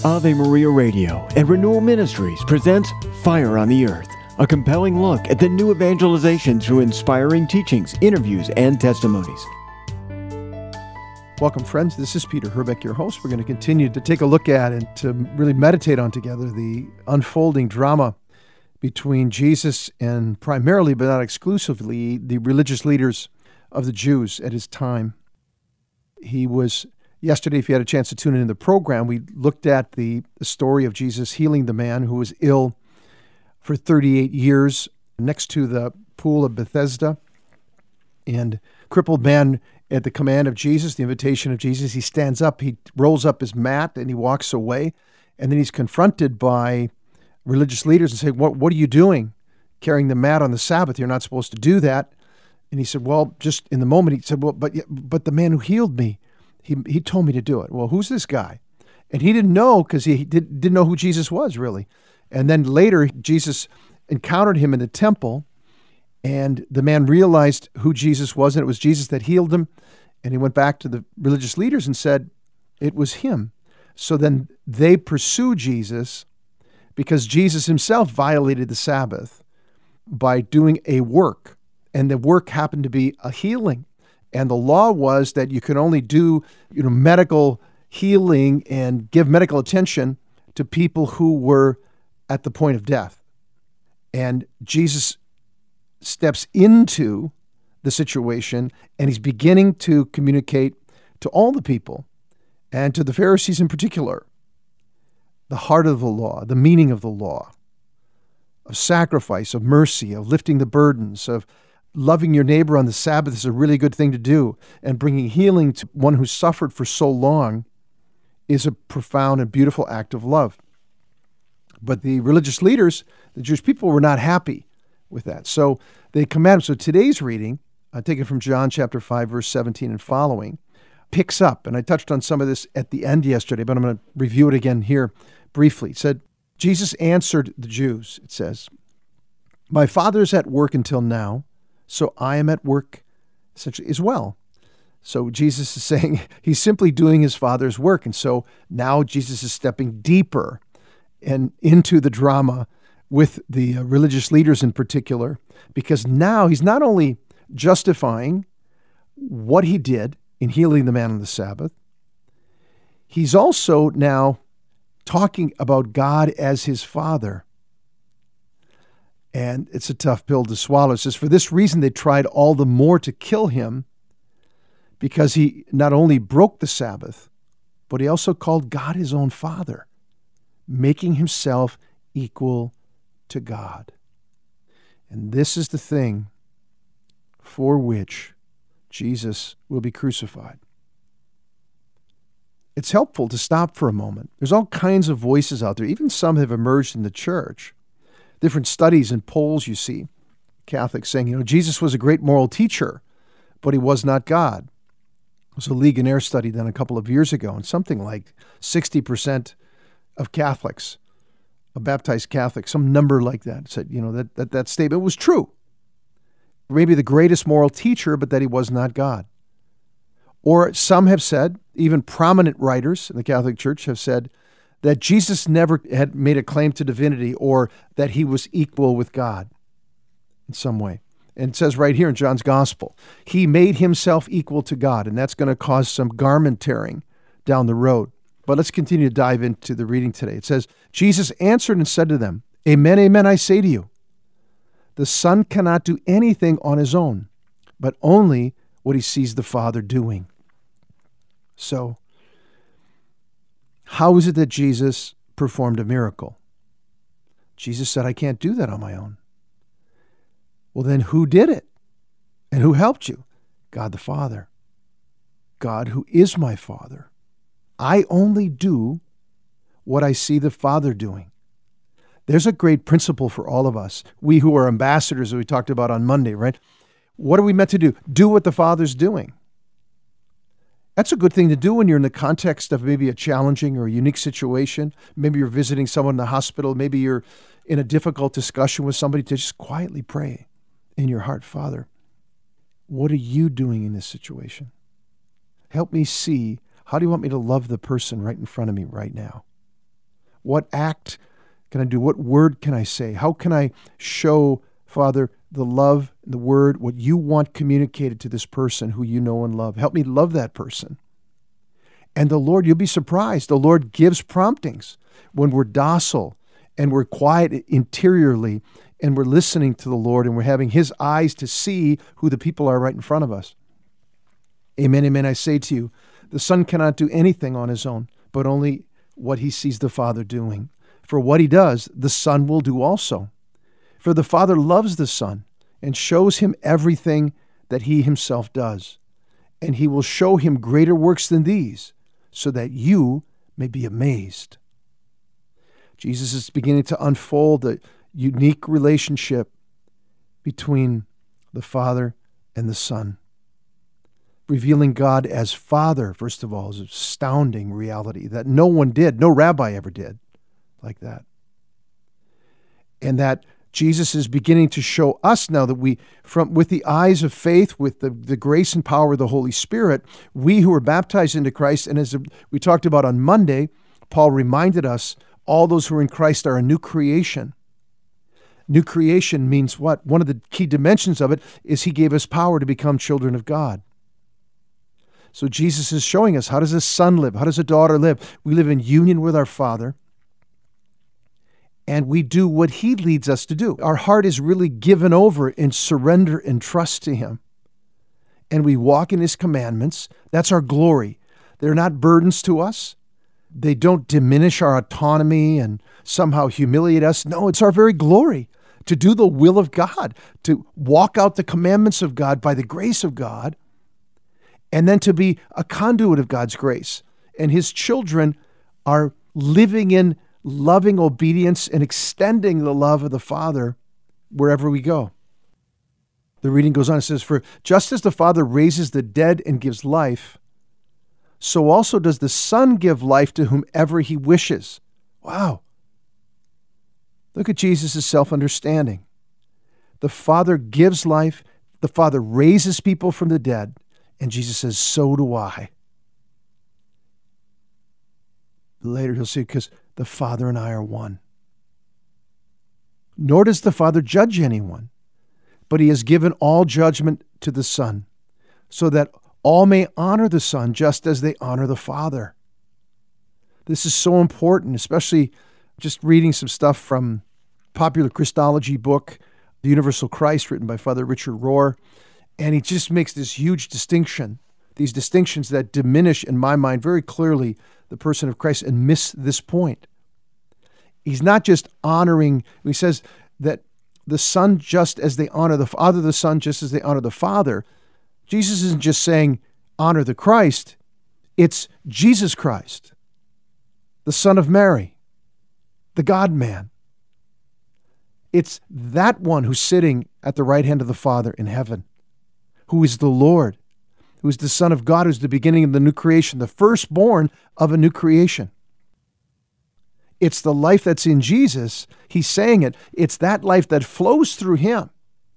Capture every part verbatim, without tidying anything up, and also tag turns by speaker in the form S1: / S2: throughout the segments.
S1: Ave Maria Radio and Renewal Ministries presents Fire on the Earth, a compelling look at the new evangelization through inspiring teachings, interviews, and testimonies.
S2: Welcome, friends. This is Peter Herbeck, your host. We're going to continue to take a look at and to really meditate on together the unfolding drama between Jesus and primarily, but not exclusively, the religious leaders of the Jews at his time. He was, yesterday, if you had a chance to tune in the program, we looked at the, the story of Jesus healing the man who was ill for thirty-eight years next to the pool of Bethesda. And crippled man, at the command of Jesus, the invitation of Jesus, he stands up, he rolls up his mat, and he walks away. And then he's confronted by religious leaders and say, what, what are you doing carrying the mat on the Sabbath? You're not supposed to do that. And he said, well, just in the moment, he said, well, but but the man who healed me, he he told me to do it. Well, who's this guy? And he didn't know because he did, didn't know who Jesus was, really. And then later, Jesus encountered him in the temple, and the man realized who Jesus was, and it was Jesus that healed him. And he went back to the religious leaders and said, it was him. So then they pursued Jesus because Jesus himself violated the Sabbath by doing a work. And the work happened to be a healing. And the law was that you could only do, you know, medical healing and give medical attention to people who were at the point of death. And Jesus steps into the situation, and he's beginning to communicate to all the people, and to the Pharisees in particular, the heart of the law, the meaning of the law, of sacrifice, of mercy, of lifting the burdens, of loving your neighbor on the Sabbath is a really good thing to do, and bringing healing to one who suffered for so long is a profound and beautiful act of love. But the religious leaders, the Jewish people, were not happy with that. So they command him. So today's reading, uh, taken from John chapter five, verse seventeen and following, picks up, and I touched on some of this at the end yesterday, but I'm going to review it again here briefly. It said, Jesus answered the Jews, it says, my Father is at work until now, so I am at work essentially as well. So Jesus is saying he's simply doing his Father's work. And so now Jesus is stepping deeper and into the drama with the uh, religious leaders in particular, because now he's not only justifying what he did in healing the man on the Sabbath, he's also now talking about God as his Father. And it's a tough pill to swallow. It says, for this reason they tried all the more to kill him, because he not only broke the Sabbath, but he also called God his own Father, making himself equal to God. And this is the thing for which Jesus will be crucified. It's helpful to stop for a moment. There's all kinds of voices out there. Even some have emerged in the church. Different studies and polls you see. Catholics saying, you know, Jesus was a great moral teacher, but he was not God. It was a Ligonier study done a couple of years ago, and something like sixty percent of Catholics, of baptized Catholics, some number like that, said, you know, that, that that statement was true. Maybe the greatest moral teacher, but that he was not God. Or some have said, even prominent writers in the Catholic Church have said, that Jesus never had made a claim to divinity, or that he was equal with God in some way. And it says right here in John's Gospel, he made himself equal to God, and that's going to cause some garment tearing down the road. But let's continue to dive into the reading today. It says, Jesus answered and said to them, amen, amen, I say to you, the Son cannot do anything on his own, but only what he sees the Father doing. So, how is it that Jesus performed a miracle? Jesus said, I can't do that on my own. Well, then who did it? And who helped you? God the Father. God who is my Father. I only do what I see the Father doing. There's a great principle for all of us. We who are ambassadors that we talked about on Monday, right? What are we meant to do? Do what the Father's doing. That's a good thing to do when you're in the context of maybe a challenging or a unique situation. Maybe you're visiting someone in the hospital. Maybe you're in a difficult discussion with somebody, to just quietly pray in your heart, Father, what are you doing in this situation? Help me see, how do you want me to love the person right in front of me right now? What act can I do? What word can I say? How can I show, Father, the love, the word, what you want communicated to this person who you know and love? Help me love that person. And the Lord, you'll be surprised, the Lord gives promptings when we're docile and we're quiet interiorly and we're listening to the Lord and we're having his eyes to see who the people are right in front of us. Amen, amen, I say to you, the Son cannot do anything on his own, but only what he sees the Father doing. For what he does, the Son will do also. For the Father loves the Son and shows him everything that he himself does. And he will show him greater works than these, so that you may be amazed. Jesus is beginning to unfold a unique relationship between the Father and the Son. Revealing God as Father, first of all, is an astounding reality that no one did, no rabbi ever did like that. And that Jesus is beginning to show us now that we, from with the eyes of faith, with the, the grace and power of the Holy Spirit, we who are baptized into Christ, and as we talked about on Monday, Paul reminded us, all those who are in Christ are a new creation. New creation means what? One of the key dimensions of it is he gave us power to become children of God. So Jesus is showing us, how does a son live? How does a daughter live? We live in union with our Father, and we do what he leads us to do. Our heart is really given over in surrender and trust to him. And we walk in his commandments. That's our glory. They're not burdens to us. They don't diminish our autonomy and somehow humiliate us. No, it's our very glory to do the will of God, to walk out the commandments of God by the grace of God, and then to be a conduit of God's grace. And his children are living in loving obedience and extending the love of the Father wherever we go. The reading goes on, it says, for just as the Father raises the dead and gives life, so also does the Son give life to whomever he wishes. Wow. Look at Jesus' self-understanding. The Father gives life, the Father raises people from the dead, and Jesus says, so do I. Later he'll say, because the Father and I are one. Nor does the Father judge anyone, but he has given all judgment to the Son, so that all may honor the Son just as they honor the Father. This is so important, especially just reading some stuff from popular Christology book, The Universal Christ, written by Father Richard Rohr, and he just makes this huge distinction, these distinctions that diminish, in my mind, very clearly the person of Christ and miss this point. He's not just honoring, he says that the Son just as they honor the Father, the Son just as they honor the Father. Jesus isn't just saying honor the Christ, it's Jesus Christ, the Son of Mary, the God-man. It's that one who's sitting at the right hand of the Father in heaven, who is the Lord, who is the Son of God, who's the beginning of the new creation, the firstborn of a new creation. It's the life that's in Jesus. He's saying it. It's that life that flows through him.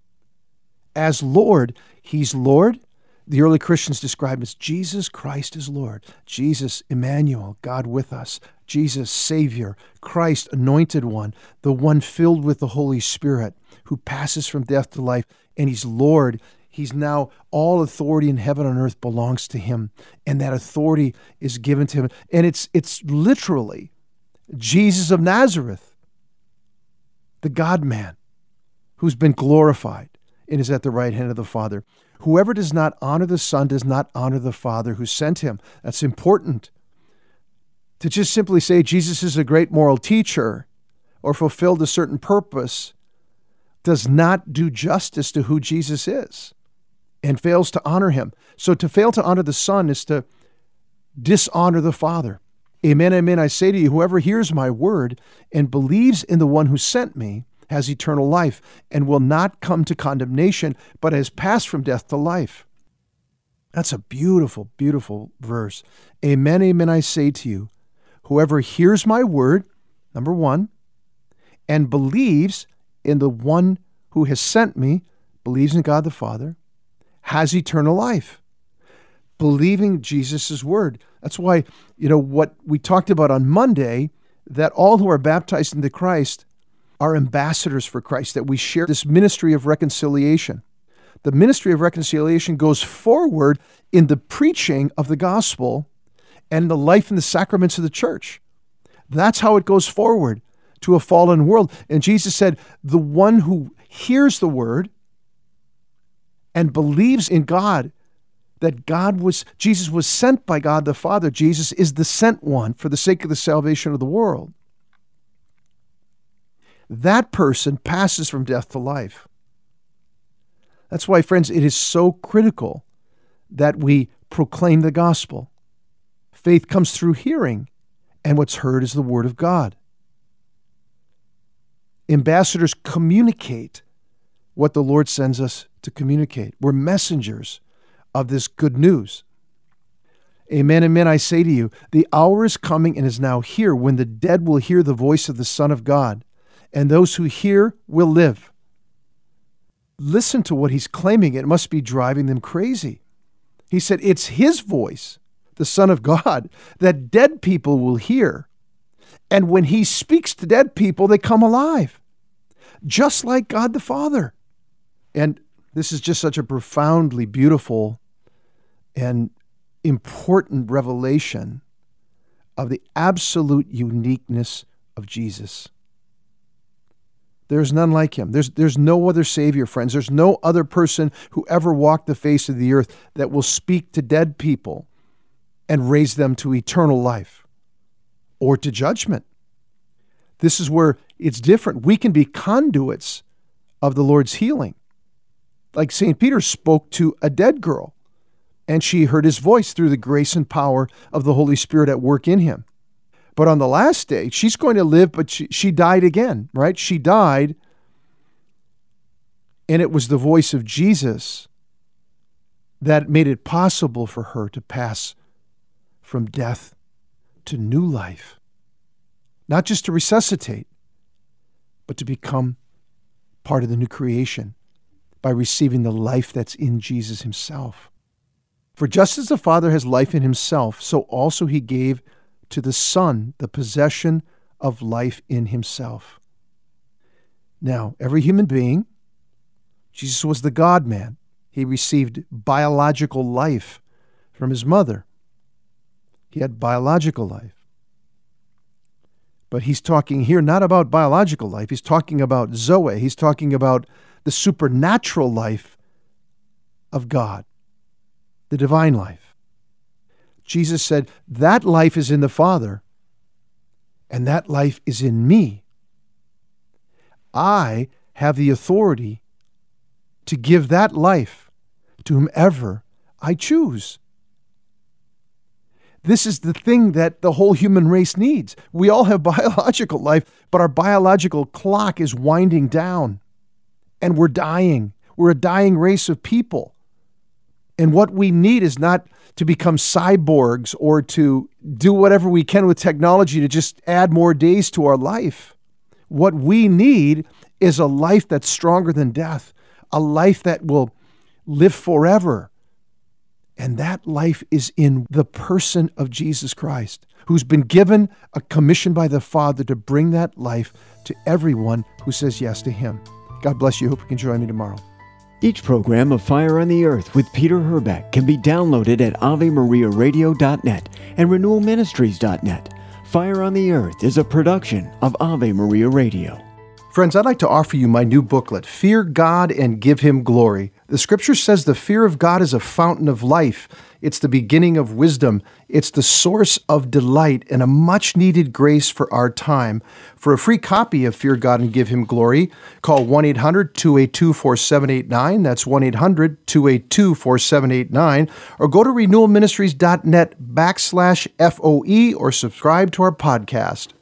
S2: As Lord, he's Lord. The early Christians describe him as Jesus Christ is Lord. Jesus, Emmanuel, God with us. Jesus, Savior. Christ, Anointed One, the one filled with the Holy Spirit, who passes from death to life. And he's Lord. He's now, all authority in heaven and earth belongs to him. And that authority is given to him. And it's it's literally Jesus of Nazareth, the God-man, who's been glorified and is at the right hand of the Father. Whoever does not honor the Son does not honor the Father who sent him. That's important. To just simply say Jesus is a great moral teacher or fulfilled a certain purpose does not do justice to who Jesus is and fails to honor him. So to fail to honor the Son is to dishonor the Father. Amen, amen, I say to you, whoever hears my word and believes in the one who sent me has eternal life and will not come to condemnation, but has passed from death to life. That's a beautiful, beautiful verse. Amen, amen, I say to you, whoever hears my word, number one, and believes in the one who has sent me, believes in God the Father, has eternal life. Believing Jesus' word. That's why, you know, what we talked about on Monday, that all who are baptized into Christ are ambassadors for Christ, that we share this ministry of reconciliation. The ministry of reconciliation goes forward in the preaching of the gospel and the life and the sacraments of the church. That's how it goes forward to a fallen world. And Jesus said, the one who hears the word and believes in God, that God was, Jesus was sent by God the Father. Jesus is the sent one for the sake of the salvation of the world. That person passes from death to life. That's why, friends, it is so critical that we proclaim the gospel. Faith comes through hearing, and what's heard is the word of God. Ambassadors communicate what the Lord sends us to communicate. We're messengers of this good news. Amen, amen, I say to you, the hour is coming and is now here when the dead will hear the voice of the Son of God, and those who hear will live. Listen to what he's claiming. It must be driving them crazy. He said, it's his voice, the Son of God, that dead people will hear. And when he speaks to dead people, they come alive, just like God the Father. And this is just such a profoundly beautiful and important revelation of the absolute uniqueness of Jesus. There's none like him. There's, there's no other Savior, friends. There's no other person who ever walked the face of the earth that will speak to dead people and raise them to eternal life or to judgment. This is where it's different. We can be conduits of the Lord's healing. Like Saint Peter spoke to a dead girl, and she heard his voice through the grace and power of the Holy Spirit at work in him. But on the last day, she's going to live, but she, she died again, right? She died, and it was the voice of Jesus that made it possible for her to pass from death to new life. Not just to resuscitate, but to become part of the new creation by receiving the life that's in Jesus himself. For just as the Father has life in himself, so also he gave to the Son the possession of life in himself. Now, every human being, Jesus was the God-man. He received biological life from his mother. He had biological life. But he's talking here not about biological life. He's talking about Zoe. He's talking about the supernatural life of God, the divine life. Jesus said, that life is in the Father, and that life is in me. I have the authority to give that life to whomever I choose. This is the thing that the whole human race needs. We all have biological life, but our biological clock is winding down, and we're dying. We're a dying race of people. And what we need is not to become cyborgs or to do whatever we can with technology to just add more days to our life. What we need is a life that's stronger than death, a life that will live forever. And that life is in the person of Jesus Christ, who's been given a commission by the Father to bring that life to everyone who says yes to him. God bless you. Hope you can join me tomorrow.
S1: Each program of Fire on the Earth with Peter Herbeck can be downloaded at ave maria radio dot net and renewal ministries dot net. Fire on the Earth is a production of Ave Maria Radio.
S2: Friends, I'd like to offer you my new booklet, Fear God and Give Him Glory. The scripture says the fear of God is a fountain of life. It's the beginning of wisdom. It's the source of delight and a much-needed grace for our time. For a free copy of Fear God and Give Him Glory, call one eight hundred two eight two four seven eight nine. That's one eight hundred two eight two four seven eight nine. Or go to renewal ministries dot net backslash F O E or subscribe to our podcast.